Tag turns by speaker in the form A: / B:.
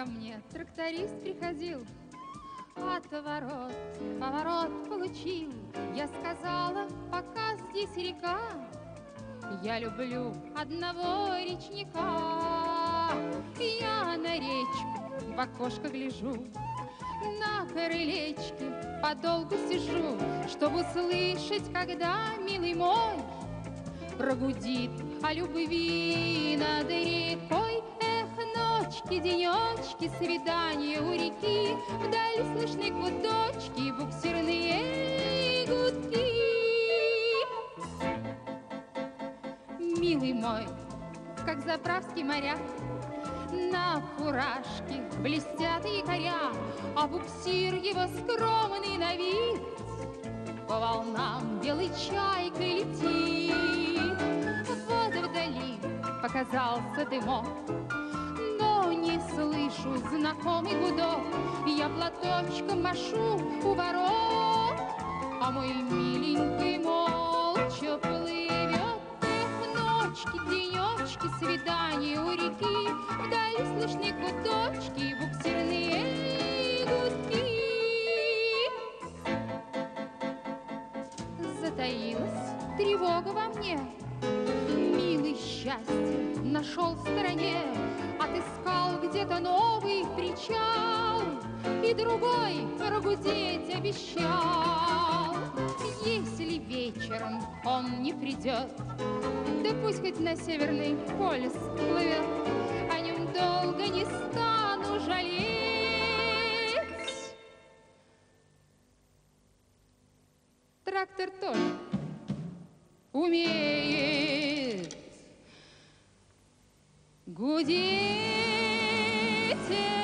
A: ко мне тракторист приходил, отворот, поворот получил. Я сказала, пока здесь река, я люблю одного речника. Я на речку в окошко гляжу, на крылечке подолгу сижу, чтобы услышать, когда, милый мой, прогудит о любви над рекой. Эх, ночки, денечки, свидания у реки, вдали слышны гудочки, буксирные гудки. Милый мой, как заправский моряк, на фуражке блестят якоря, а буксир его скромный на вид по волнам белой чайкой летит. Вот вдали показался дымок, но не слышу знакомый гудок. Я платочком машу у ворот, а мой миленький молча плывет. Эх, ночки, денечки, свидания у реки, вдали слышны гудочки, буксирные гудки. Затаилась тревога во мне, милый счастье нашел в стороне, отыскал где-то новый причал и другой прогудеть обещал. Если вечером он не придет, да пусть хоть на Северный полюс плывет, о нем долго не стану жалеть. Трактор тоже умеет гудеть.